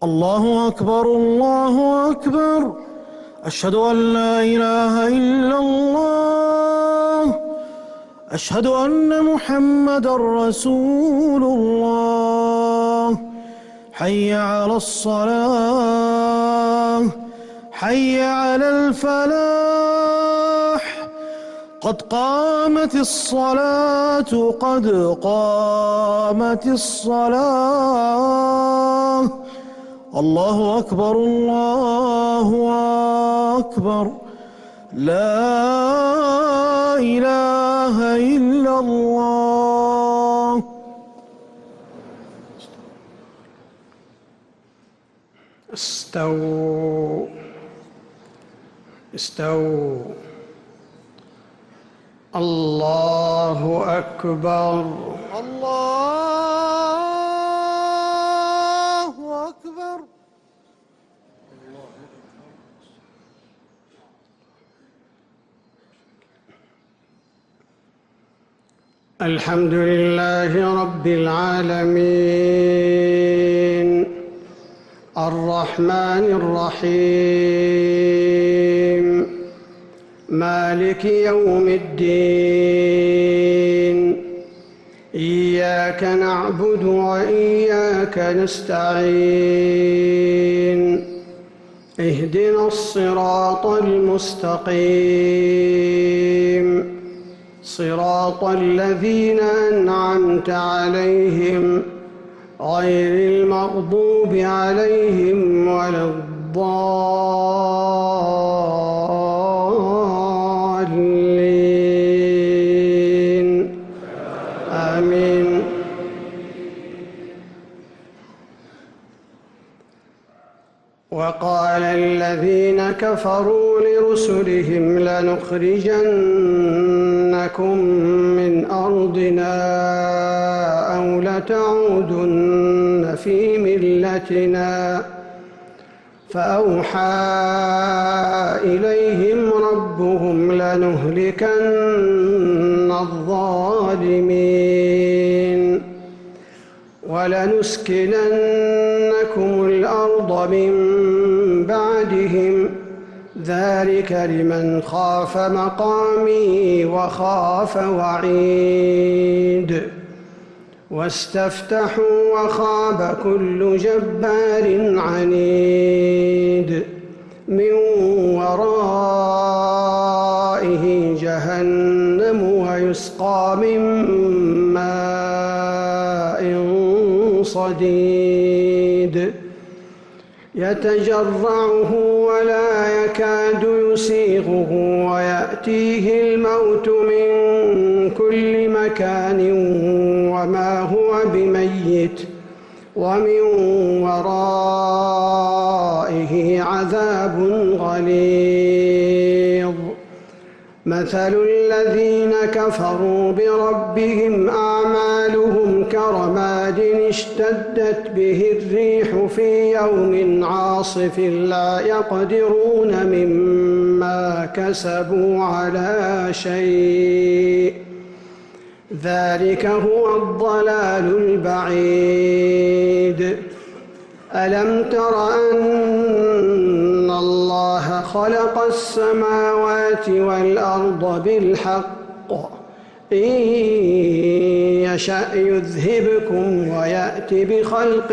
الله أكبر الله أكبر. أشهد أن لا إله إلا الله. أشهد أن محمدًا رسول الله. حي على الصلاة، حي على الفلاح. قد قامت الصلاة، قد قامت الصلاة. الله أكبر الله أكبر. لا إله إلا الله. استووا استووا. الله أكبر الله أكبر. الحمد لله رب العالمين، الرحمن الرحيم، مالك يوم الدين. إياك نعبد وإياك نستعين. اهدنا الصراط المستقيم، صراط الذين أنعمت عليهم غير المغضوب عليهم ولا الضالين. آمين. وقال الذين كفروا لرسلهم لنخرجنكم من أرضنا أو لتعودن في ملتنا. فأوحى إليهم ربهم لنهلكن الظالمين ولنسكننكم الأرض من بعدهم، ذلك لمن خاف مقامي وخاف وعيد. واستفتحوا وخاب كل جبار عنيد. من ورائه جهنم ويسقى من ماء صديد يتجرعه ولا يكاد يسيغه ويأتيه الموت من كل مكان وما هو بميت ومن ورائه عذاب غليظ. مثل الذين كفروا بربهم أعمالهم كرماد اشتدت به الريح في يوم عاصف لا يقدرون مما كسبوا على شيء، ذلك هو الضلال البعيد. ألم تر أن الله خلق السماوات والأرض بالحق، إن يشأ يذهبكم ويأت بخلق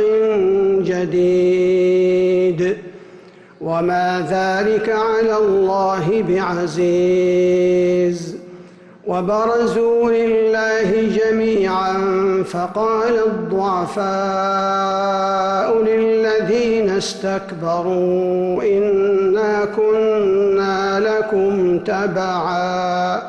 جديد، وما ذلك على الله بعزيز. وبرزوا لله جميعا فقال الضعفاء للذين استكبروا إنا كنا لكم تبعا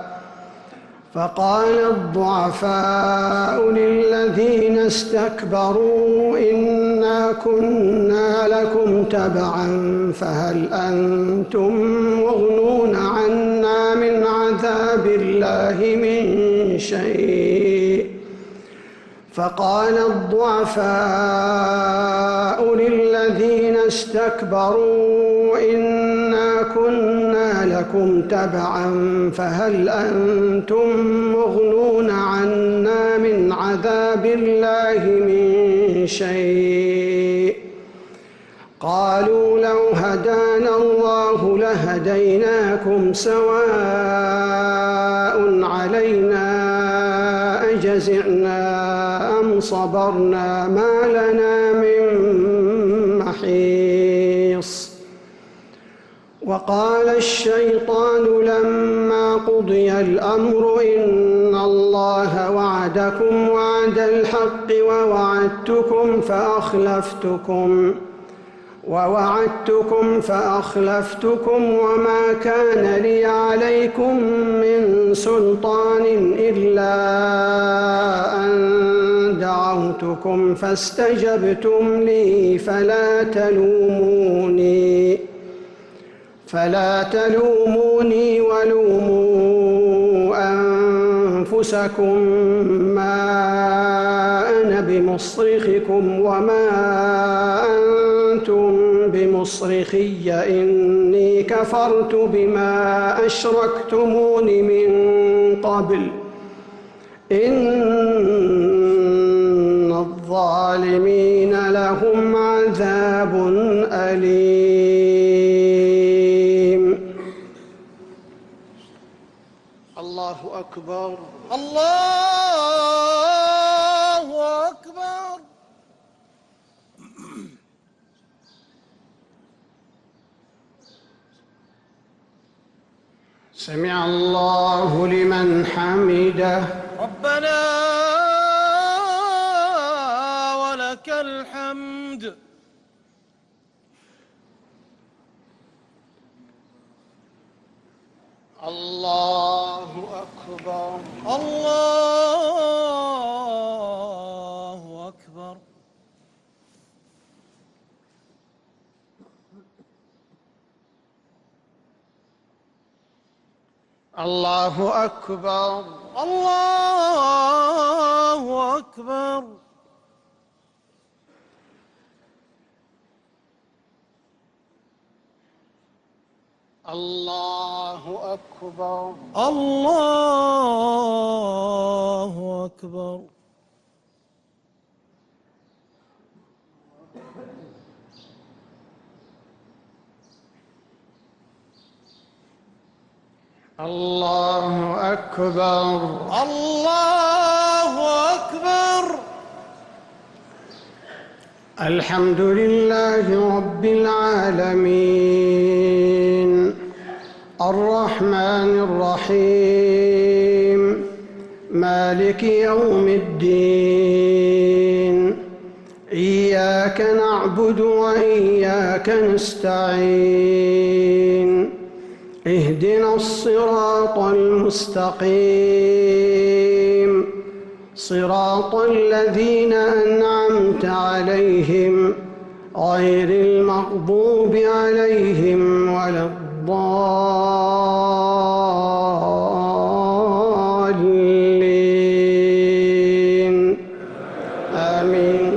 فهل أنتم مغنون عنا من عذاب الله من شيء. فقال الضعفاء للذين استكبروا إنا كنا لكم تبعا فهل أنتم مغنون عنا من عذاب الله من شيء. قالوا لو هدانا الله لهديناكم سواء علينا أجزعنا أم صبرنا ما لنا من محيص. وقال الشيطان لما قضي الأمر إن الله وعدكم وعد الحق ووعدتكم فأخلفتكم وما كان لي عليكم من سلطان إلا أن دعوتكم فاستجبتم لي فلا تلوموني ولوموا أنفسكم ما أنا بمصرخكم وما أنتم بمصرخي إني كفرت بما أشركتمون من قبل إن الظالمين لهم عذاب أليم. الله أكبر. الله أكبر. سمع الله لمن حمده. ربنا ولك الحمد. الله أكبر. الله أكبر. الله أكبر. الله أكبر. الله أكبر. الله أكبر. الله أكبر. الله أكبر. الحمد لله رب العالمين الرحمن الرحيم مالك يوم الدين إياك نعبد وإياك نستعين اهدنا الصراط المستقيم صراط الذين أنعمت عليهم غير المغضوب عليهم ولا الضالين آمين.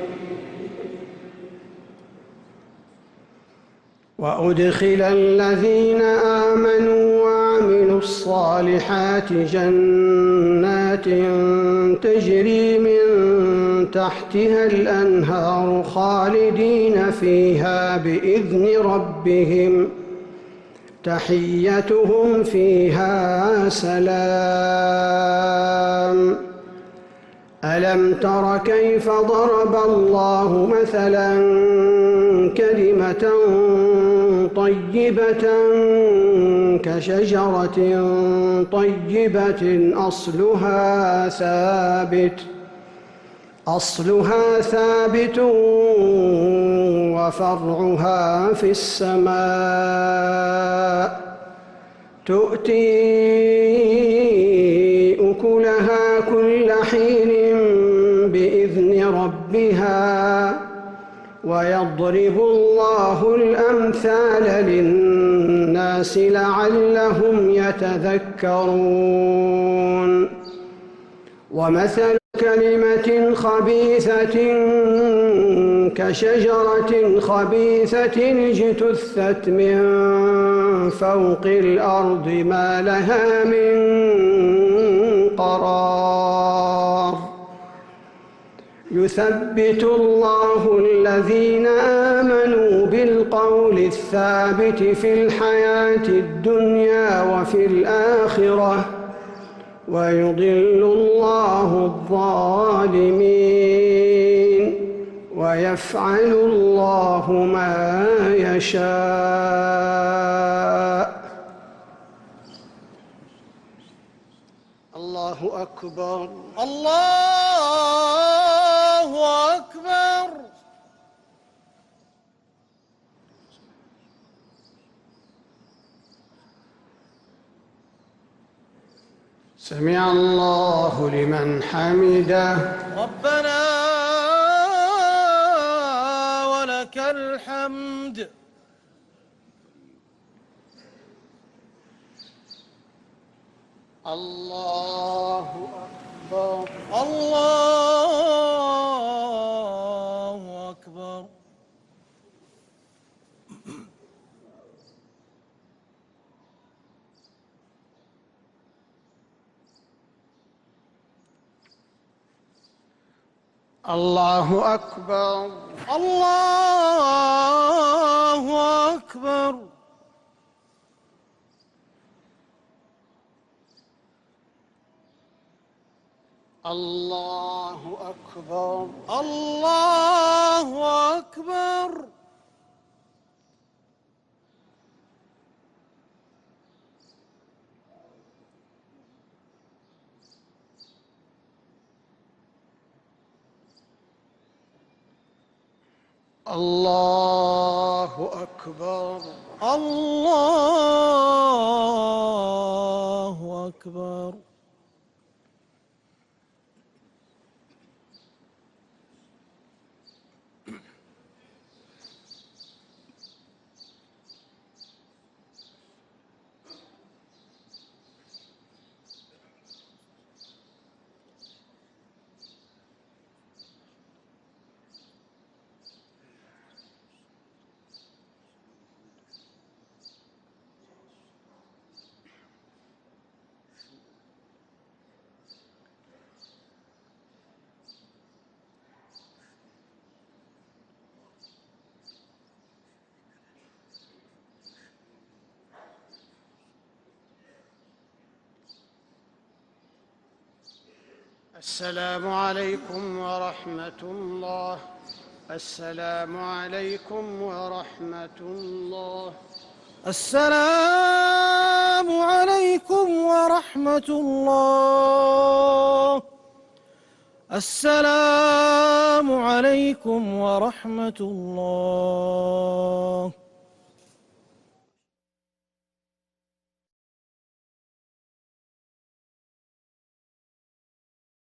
وأدخل الذين آمنوا وعملوا الصالحات جنات تجري من تحتها الأنهار خالدين فيها بإذن ربهم تحيتهم فيها سلام. ألم تر كيف ضرب الله مثلا كلمة طيبة كشجرة طيبة أصلها ثابت وفرعها في السماء تؤتي أكلها كل حين بإذن ربها ويضرب الله الأمثال للناس لعلهم يتذكرون. ومثل كلمة خبيثة كشجرة خبيثة اجتثت من فوق الأرض ما لها من قرار يثبت الله الذين آمنوا بالقول الثابت في الحياة الدنيا وفي الآخرة ويضل الله الظالمين ويفعل الله ما يشاء. الله أكبر. الله أكبر. سمع الله لمن حمده. ربنا ولك الحمد. الله أكبر. الله أكبر. الله أكبر. الله أكبر. الله أكبر. الله أكبر. الله أكبر. الله أكبر. السلام عليكم ورحمة الله. السلام عليكم ورحمة الله. السلام عليكم ورحمة الله. السلام عليكم ورحمة الله.